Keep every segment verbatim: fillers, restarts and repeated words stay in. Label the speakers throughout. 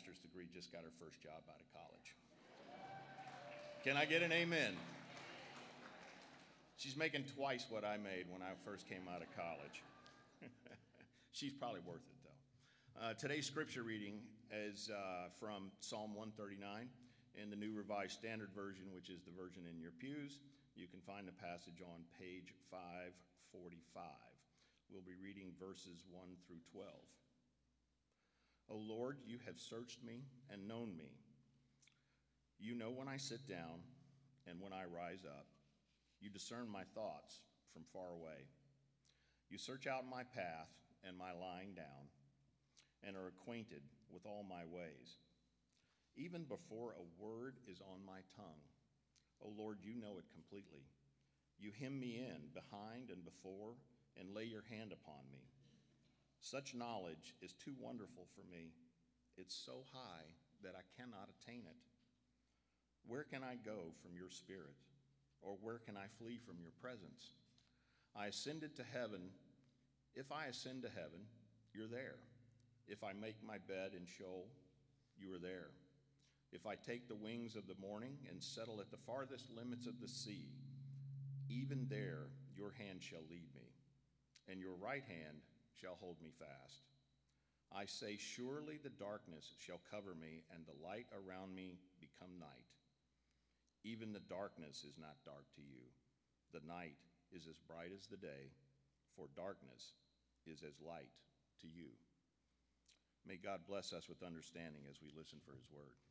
Speaker 1: master's degree, just got her first job out of college. Can I get an amen? She's making twice what I made when I first came out of college. She's probably worth it, though. Uh, today's scripture reading is uh, from Psalm one thirty-nine in the New Revised Standard Version, which is the version in your pews. You can find the passage on page five forty-five. We'll be reading verses one through twelve. O Lord, you have searched me and known me. You know when I sit down and when I rise up. You discern my thoughts from far away. You search out my path and my lying down, and are acquainted with all my ways. Even before a word is on my tongue, O Lord, you know it completely. You hem me in behind and before, and lay your hand upon me. Such knowledge is too wonderful for me. It's so high that I cannot attain it. Where can I go from your spirit? Or where can I flee from your presence? I ascended to heaven. If I ascend to heaven, you're there. If I make my bed in Sheol, you are there. If I take the wings of the morning and settle at the farthest limits of the sea, even there your hand shall lead me, and your right hand shall hold me fast. I say, surely the darkness shall cover me, and the light around me become night. Even the darkness is not dark to you. The night is as bright as the day, for darkness is as light to you. May God bless us with understanding as we listen for his word.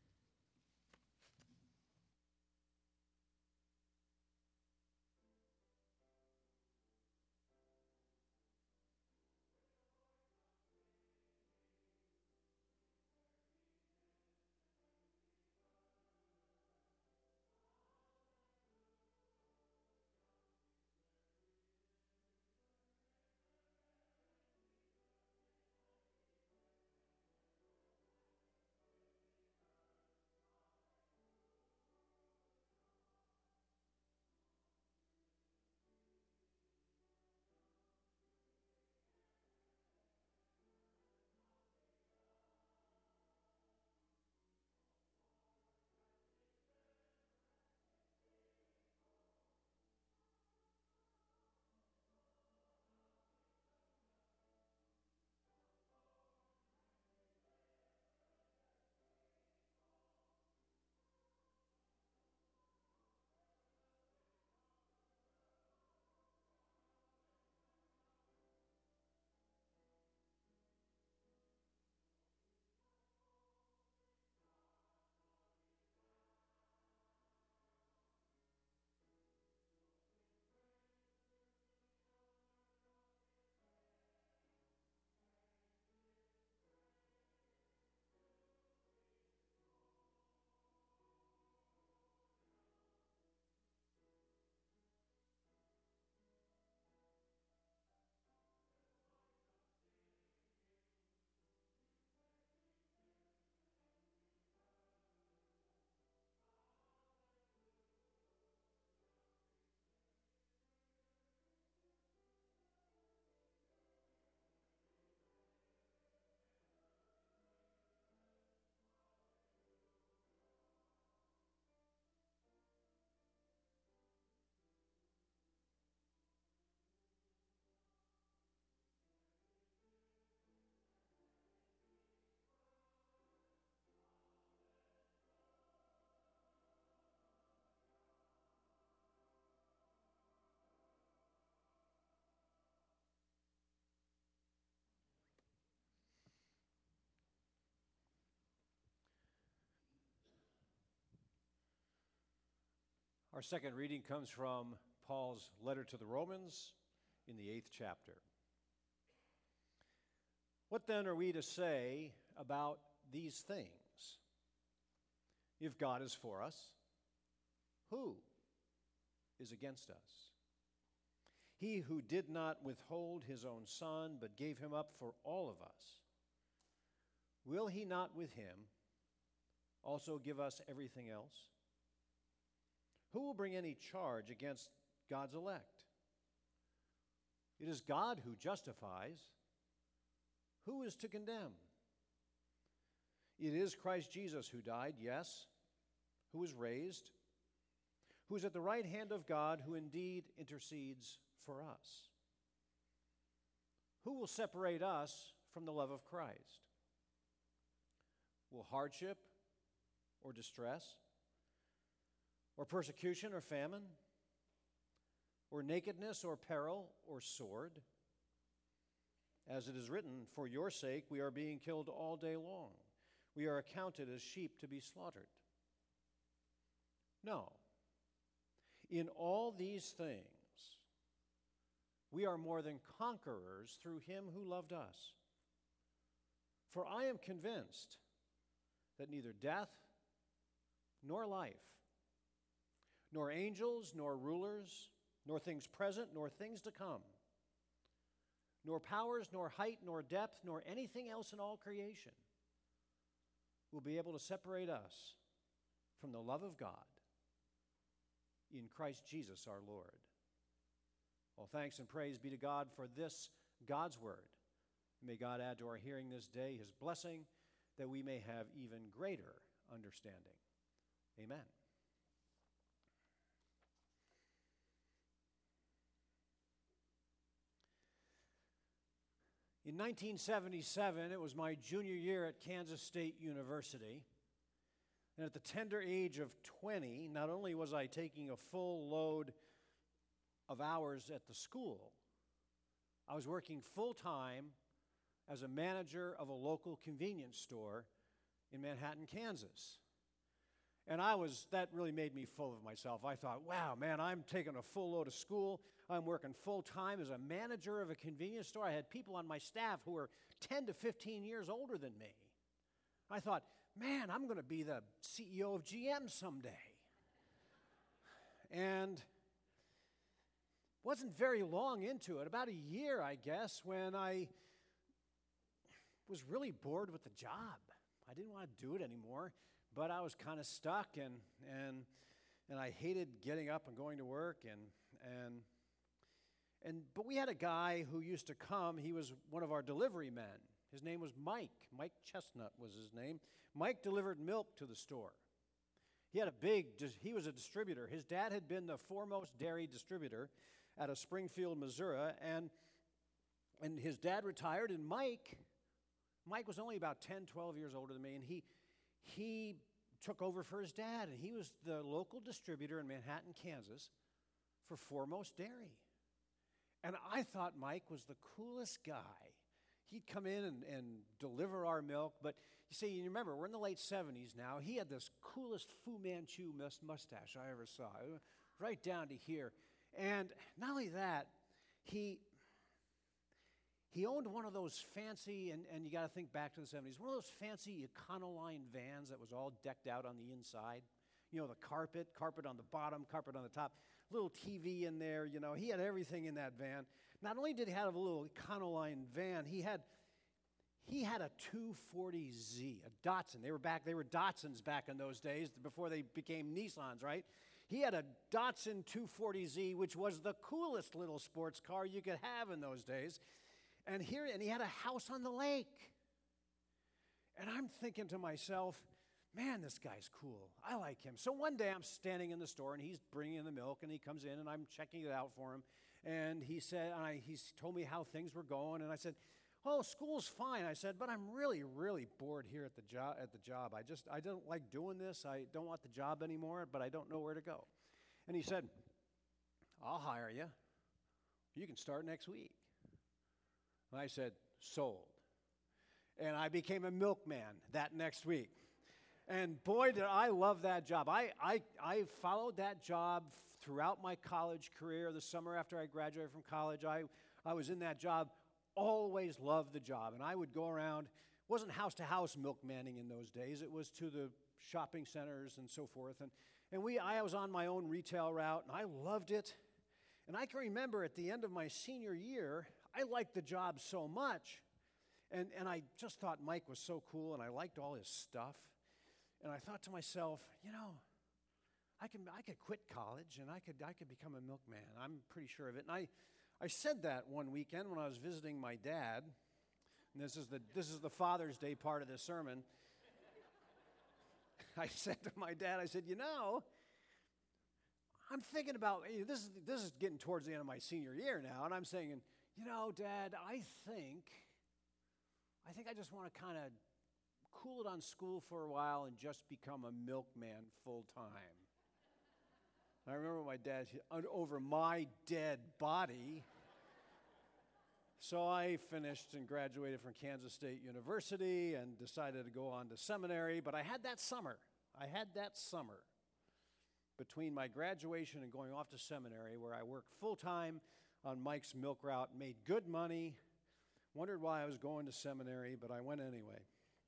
Speaker 2: Our second reading comes from Paul's letter to the Romans in the eighth chapter. What then are we to say about these things? If God is for us, who is against us? He who did not withhold his own Son, but gave him up for all of us, will he not with him also give us everything else? Who will bring any charge against God's elect? It is God who justifies. Who is to condemn? It is Christ Jesus who died, yes, who was raised, who is at the right hand of God, who indeed intercedes for us. Who will separate us from the love of Christ? Will hardship or distress, or persecution or famine, or nakedness or peril or sword? As it is written, for your sake we are being killed all day long. We are accounted as sheep to be slaughtered. No. In all these things, we are more than conquerors through him who loved us. For I am convinced that neither death nor life, nor angels, nor rulers, nor things present, nor things to come, nor powers, nor height, nor depth, nor anything else in all creation will be able to separate us from the love of God in Christ Jesus our Lord. All thanks and praise be to God for this, God's word. May God add to our hearing this day his blessing, that we may have even greater understanding. Amen. In nineteen seventy-seven, it was my junior year at Kansas State University. And at the tender age of twenty, not only was I taking a full load of hours at the school, I was working full-time as a manager of a local convenience store in Manhattan, Kansas. And I was, that really made me full of myself. I thought, wow, man, I'm taking a full load of school. I'm working full-time as a manager of a convenience store. I had people on my staff who were ten to fifteen years older than me. I thought, man, I'm going to be the C E O of G M someday. And wasn't very long into it, about a year, I guess, when I was really bored with the job. I didn't want to do it anymore, but I was kind of stuck, and and and I hated getting up and going to work, and and and but we had a guy who used to come. He was one of our delivery men. His name was Mike. Mike Chestnut was his name. Mike delivered milk to the store. He had a big, he was a distributor. His dad had been the foremost dairy distributor out of Springfield, Missouri, and and his dad retired, and Mike, Mike was only about ten, twelve years older than me, and he he took over for his dad, and he was the local distributor in Manhattan, Kansas, for Foremost Dairy. And I thought Mike was the coolest guy. He'd come in and, and deliver our milk, but you see, you remember, we're in the late seventies now. He had this coolest Fu Manchu mus- mustache I ever saw, right down to here. And not only that, he he owned one of those fancy, and, and you got to think back to the seventies, one of those fancy Econoline vans that was all decked out on the inside. You know, the carpet, carpet on the bottom, carpet on the top, little T V in there, you know. He had everything in that van. Not only did he have a little Econoline van, he had he had a two forty Z, a Datsun. They were back, they were Datsuns back in those days before they became Nissans, right? He had a Datsun two forty Z, which was the coolest little sports car you could have in those days. And here, and he had a house on the lake. And I'm thinking to myself, man, this guy's cool. I like him. So one day I'm standing in the store, and he's bringing in the milk, and he comes in, and I'm checking it out for him. And he said, and I, he's told me how things were going, and I said, "Oh, school's fine." I said, "But I'm really, really bored here at the job. At the job, I just, I don't like doing this. I don't want the job anymore, but I don't know where to go." And he said, "I'll hire you. You can start next week." And I said, "Sold." And I became a milkman that next week. And boy, did I love that job. I, I, I followed that job throughout my college career. The summer after I graduated from college, I, I was in that job. Always loved the job. And I would go around. It wasn't house-to-house milkmanning in those days. It was to the shopping centers and so forth. And, and we, I was on my own retail route, and I loved it. And I can remember at the end of my senior year, I liked the job so much. And, and I just thought Mike was so cool, and I liked all his stuff. And I thought to myself, you know, I can I could quit college and I could I could become a milkman. I'm pretty sure of it. And I, I said that one weekend when I was visiting my dad. And this is the this is the Father's Day part of this sermon. I said to my dad, I said, you know, I'm thinking about, this is, this is getting towards the end of my senior year now, and I'm saying, you know, Dad, I think, I think I just want to kind of cool it on school for a while and just become a milkman full time. I remember my dad said, over my dead body. So I finished and graduated from Kansas State University and decided to go on to seminary, but I had that summer. I had that summer between my graduation and going off to seminary where I worked full-time on Mike's milk route, made good money, wondered why I was going to seminary, but I went anyway.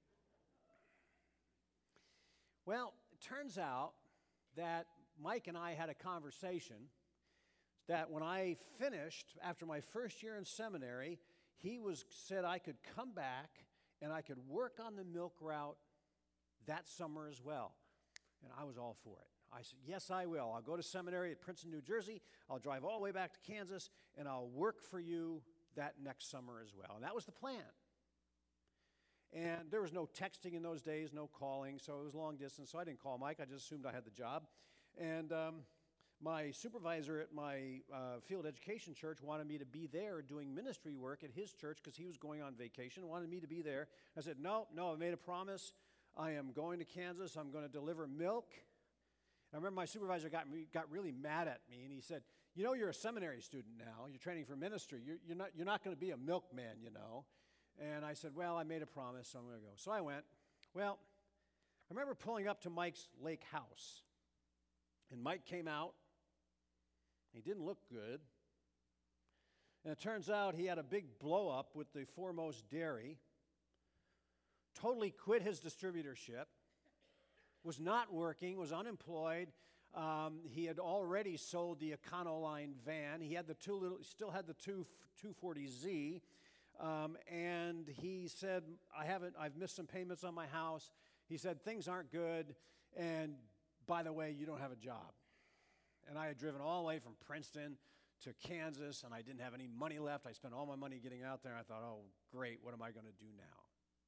Speaker 2: Well, it turns out that Mike and I had a conversation that when I finished, after my first year in seminary, he was said I could come back and I could work on the milk route that summer as well. And I was all for it. I said, yes, I will. I'll go to seminary at Princeton, New Jersey. I'll drive all the way back to Kansas, and I'll work for you that next summer as well. And that was the plan. And there was no texting in those days, no calling, so it was long distance. So I didn't call Mike. I just assumed I had the job. And um, my supervisor at my uh, field education church wanted me to be there doing ministry work at his church because he was going on vacation, wanted me to be there. I said, no, no, I made a promise. I am going to Kansas. I'm going to deliver milk. I remember my supervisor got me, got really mad at me, and he said, you know, you're a seminary student now. You're training for ministry. You're, you're not, you're not going to be a milkman, you know. And I said, well, I made a promise, so I'm going to go. So I went. Well, I remember pulling up to Mike's lake house, and Mike came out. He didn't look good. And it turns out he had a big blow-up with the Foremost Dairy, totally quit his distributorship, was not working, was unemployed. Um, he had already sold the Econoline van. He had the two little, still had the two two forty Z, um, and he said, "I haven't. I've missed some payments on my house." He said, "Things aren't good, and by the way, you don't have a job." And I had driven all the way from Princeton to Kansas, and I didn't have any money left. I spent all my money getting out there. I thought, "Oh, great! What am I going to do now?"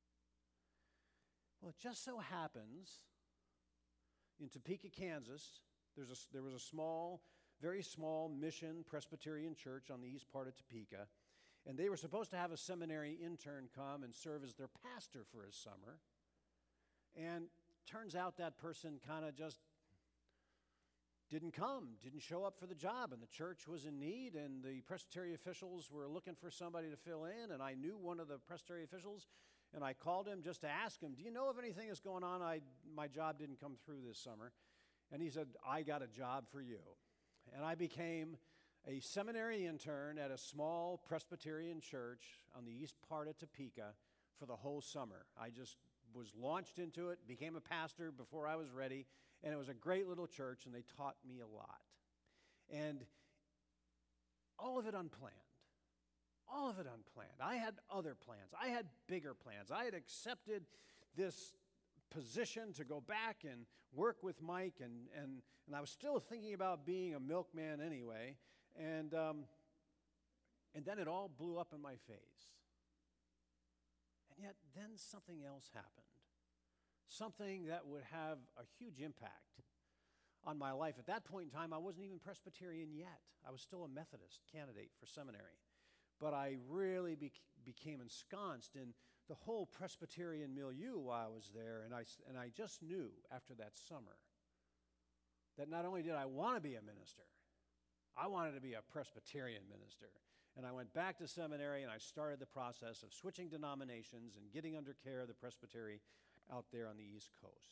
Speaker 2: Well, it just so happens, in Topeka, Kansas, there's a, there was a small, very small mission Presbyterian church on the east part of Topeka, and they were supposed to have a seminary intern come and serve as their pastor for a summer. And turns out that person kind of just didn't come, didn't show up for the job, and the church was in need, and the Presbyterian officials were looking for somebody to fill in, and I knew one of the Presbyterian officials, and I called him just to ask him, do you know if anything is going on? I, my job didn't come through this summer. And he said, I got a job for you. And I became a seminary intern at a small Presbyterian church on the east part of Topeka for the whole summer. I just was launched into it, became a pastor before I was ready, and it was a great little church, and they taught me a lot. And all of it unplanned. All of it unplanned. I had other plans. I had bigger plans. I had accepted this position to go back and work with Mike, and, and, and I was still thinking about being a milkman anyway. And, um, and then it all blew up in my face. And yet then something else happened. Something that would have a huge impact on my life. At that point in time, I wasn't even Presbyterian yet. I was still a Methodist candidate for seminary. But I really be- became ensconced in the whole Presbyterian milieu while I was there, and I, and I just knew after that summer that not only did I want to be a minister, I wanted to be a Presbyterian minister. And I went back to seminary, and I started the process of switching denominations and getting under care of the presbytery out there on the East Coast.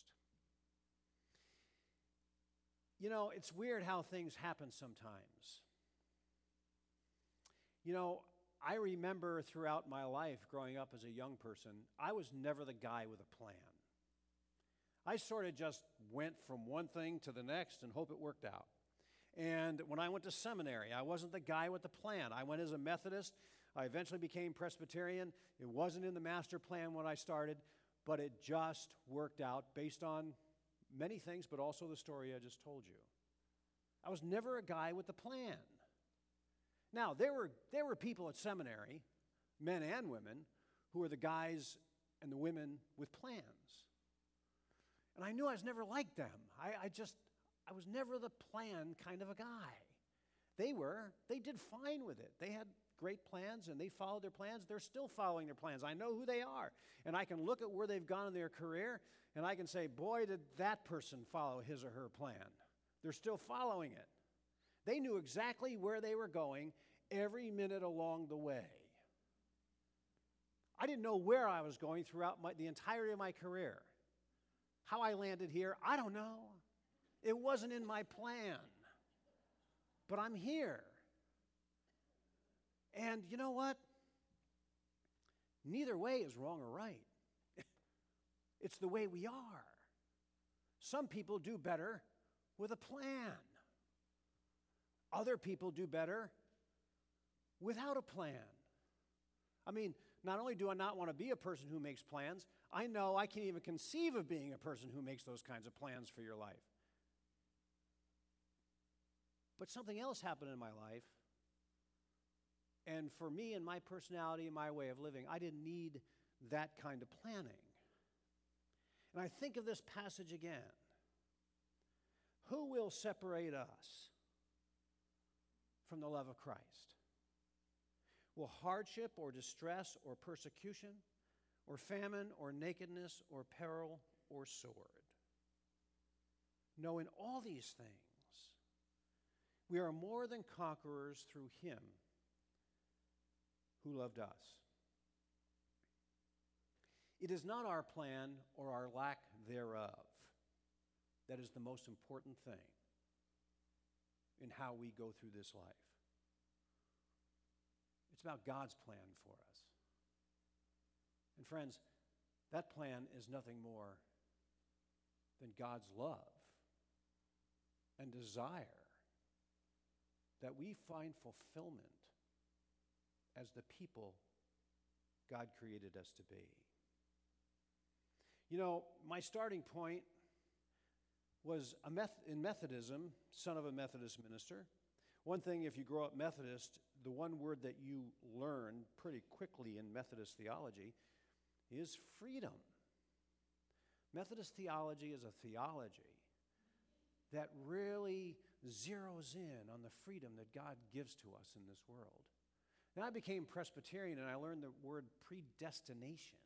Speaker 2: You know, it's weird how things happen sometimes. You know, I remember throughout my life growing up as a young person, I was never the guy with a plan. I sort of just went from one thing to the next and hope it worked out. And when I went to seminary, I wasn't the guy with the plan. I went as a Methodist. I eventually became Presbyterian. It wasn't in the master plan when I started, but it just worked out based on many things, but also the story I just told you. I was never a guy with a plan. Now, there were, there were people at seminary, men and women, who were the guys and the women with plans. And I knew I was never like them. I, I just, I was never the plan kind of a guy. They were. They did fine with it. They had great plans, and they followed their plans. They're still following their plans. I know who they are. And I can look at where they've gone in their career, and I can say, boy, did that person follow his or her plan. They're still following it. They knew exactly where they were going every minute along the way. I didn't know where I was going throughout my, the entirety of my career. How I landed here, I don't know. It wasn't in my plan. But I'm here. And you know what? Neither way is wrong or right. It's the way we are. Some people do better with a plan. Other people do better without a plan. I mean, not only do I not want to be a person who makes plans, I know I can't even conceive of being a person who makes those kinds of plans for your life. But something else happened in my life. And for me and my personality and my way of living, I didn't need that kind of planning. And I think of this passage again. Who will separate us from the love of Christ? Will hardship or distress or persecution or famine or nakedness or peril or sword? No, in all these things, we are more than conquerors through him who loved us. It is not our plan or our lack thereof that is the most important thing in how we go through this life. It's about God's plan for us. And friends, that plan is nothing more than God's love and desire that we find fulfillment as the people God created us to be. You know, my starting point was a meth- in Methodism, son of a Methodist minister. One thing, if you grow up Methodist, the one word that you learn pretty quickly in Methodist theology is freedom. Methodist theology is a theology that really zeroes in on the freedom that God gives to us in this world. Then I became Presbyterian and I learned the word predestination.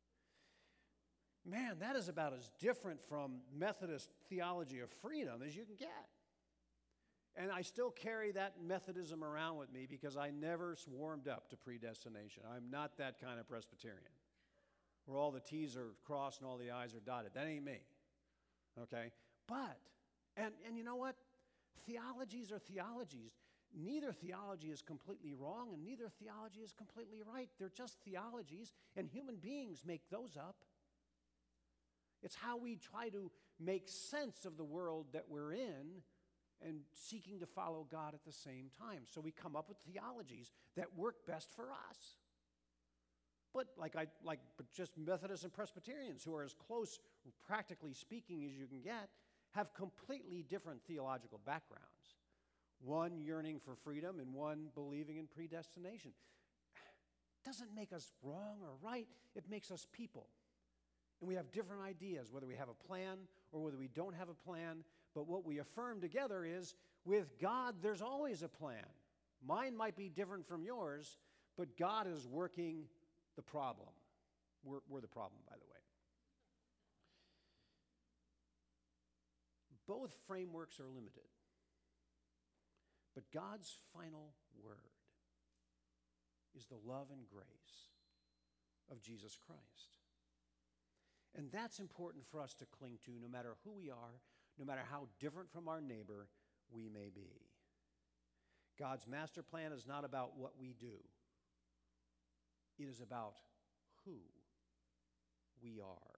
Speaker 2: Man, that is about as different from Methodist theology of freedom as you can get. And I still carry that Methodism around with me because I never warmed up to predestination. I'm not that kind of Presbyterian where all the T's are crossed and all the I's are dotted. That ain't me. Okay? But, and, and you know what? Theologies are theologies. Neither theology is completely wrong and neither theology is completely right. They're just theologies, and human beings make those up. It's how we try to make sense of the world that we're in and seeking to follow God at the same time. So we come up with theologies that work best for us. But like I like but just Methodists and Presbyterians, who are as close, practically speaking, as you can get, have completely different theological backgrounds. One yearning for freedom and one believing in predestination. Doesn't make us wrong or right. It makes us people. And we have different ideas, whether we have a plan or whether we don't have a plan. But what we affirm together is, with God, there's always a plan. Mine might be different from yours, but God is working the problem. We're, we're the problem, by the way. Both frameworks are limited. But God's final word is the love and grace of Jesus Christ. And that's important for us to cling to no matter who we are, no matter how different from our neighbor we may be. God's master plan is not about what we do. It is about who we are.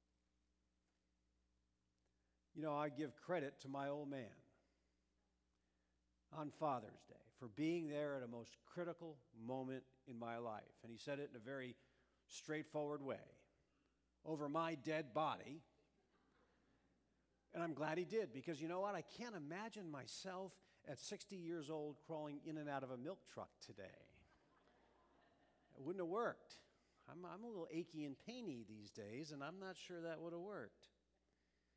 Speaker 2: You know, I give credit to my old man on Father's Day for being there at a most critical moment in my life. And he said it in a very straightforward way. Over my dead body. And I'm glad he did, because you know what? I can't imagine myself at sixty years old crawling in and out of a milk truck today. It wouldn't have worked. I'm, I'm a little achy and painy these days, and I'm not sure that would have worked.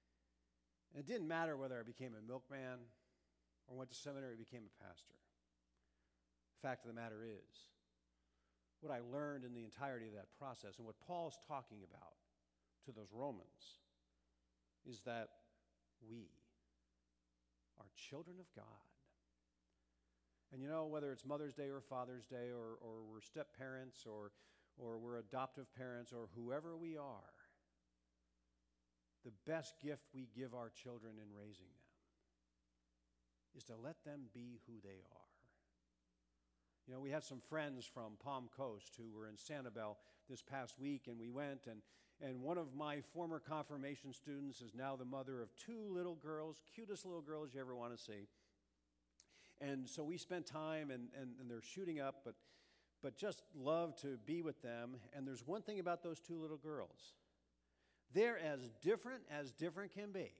Speaker 2: And it didn't matter whether I became a milkman or went to seminary or became a pastor. The fact of the matter is, what I learned in the entirety of that process and what Paul's talking about to those Romans is that we are children of God. And you know, whether it's Mother's Day or Father's Day or, or we're step-parents or, or we're adoptive parents or whoever we are, the best gift we give our children in raising them is to let them be who they are. You know, we had some friends from Palm Coast who were in Sanibel this past week, and we went, and, and one of my former confirmation students is now the mother of two little girls, cutest little girls you ever want to see. And so we spent time, and, and, and they're shooting up, but, but just love to be with them. And there's one thing about those two little girls. They're as different as different can be.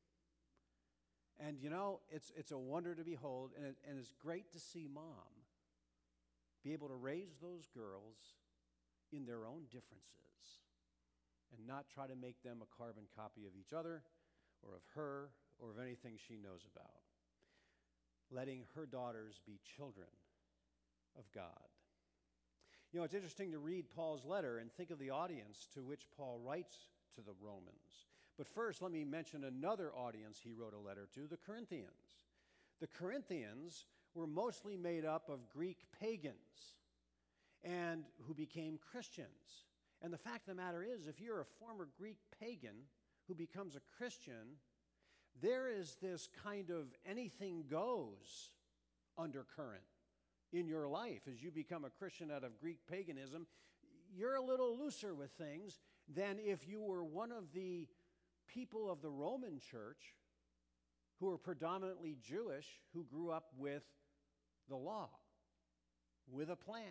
Speaker 2: And, you know, it's, it's a wonder to behold, and, it, and it's great to see Mom be able to raise those girls in their own differences and not try to make them a carbon copy of each other or of her or of anything she knows about. Letting her daughters be children of God. You know, it's interesting to read Paul's letter and think of the audience to which Paul writes to the Romans. But first, let me mention another audience he wrote a letter to, the Corinthians. The Corinthians were mostly made up of Greek pagans and who became Christians. And the fact of the matter is, if you're a former Greek pagan who becomes a Christian, there is this kind of anything goes undercurrent in your life. As you become a Christian out of Greek paganism, you're a little looser with things than if you were one of the people of the Roman church who were predominantly Jewish, who grew up with the law, with a plan.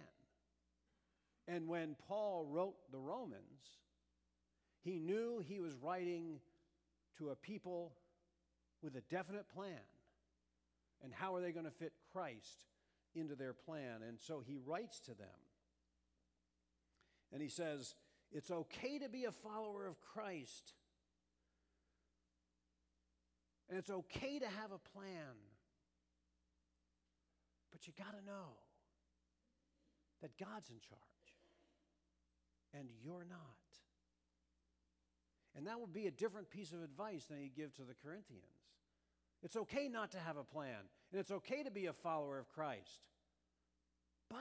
Speaker 2: And when Paul wrote the Romans, he knew he was writing to a people with a definite plan. And how are they going to fit Christ into their plan? And so he writes to them. And he says, it's okay to be a follower of Christ. And it's okay to have a plan. But you got to know that God's in charge. And you're not. And that would be a different piece of advice than he'd give to the Corinthians. It's okay not to have a plan. And it's okay to be a follower of Christ. But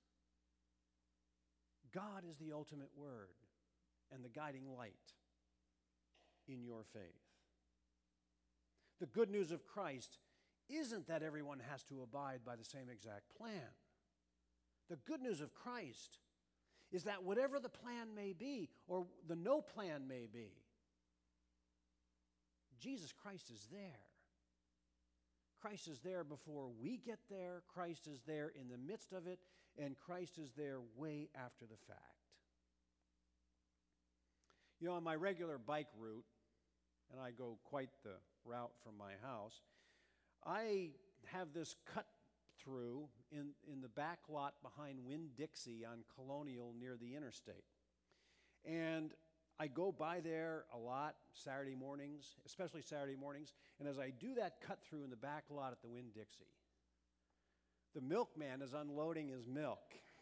Speaker 2: God is the ultimate word and the guiding light in your faith. The good news of Christ isn't that everyone has to abide by the same exact plan. The good news of Christ is that whatever the plan may be, or the no plan may be, Jesus Christ is there. Christ is there before we get there. Christ is there in the midst of it, and Christ is there way after the fact. You know, on my regular bike route, and I go quite the route from my house, I have this cut through in, in the back lot behind Winn-Dixie on Colonial near the interstate. And I go by there a lot Saturday mornings, especially Saturday mornings, and as I do that cut through in the back lot at the Winn-Dixie, the milkman is unloading his milk.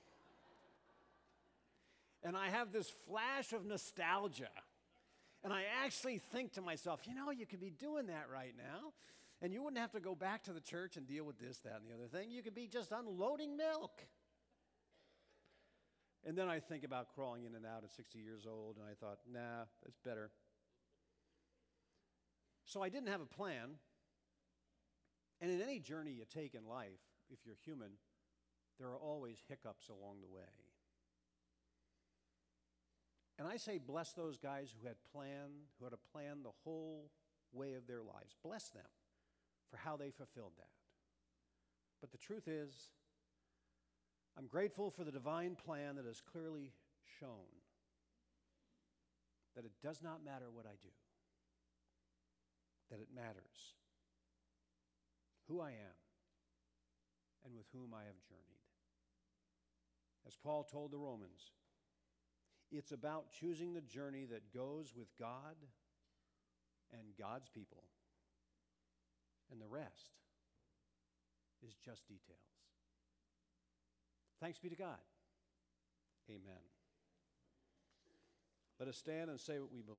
Speaker 2: And I have this flash of nostalgia. And I actually think to myself, you know, you could be doing that right now. And you wouldn't have to go back to the church and deal with this, that, and the other thing. You could be just unloading milk. And then I think about crawling in and out at sixty years old, and I thought, nah, it's better. So I didn't have a plan. And in any journey you take in life, if you're human, there are always hiccups along the way. And I say bless those guys who had planned, who had a plan the whole way of their lives. Bless them for how they fulfilled that. But the truth is, I'm grateful for the divine plan that is clearly shown that it does not matter what I do, that it matters who I am and with whom I have journeyed. As Paul told the Romans, it's about choosing the journey that goes with God and God's people rest is just details. Thanks be to God. Amen. Let us stand and say what we believe.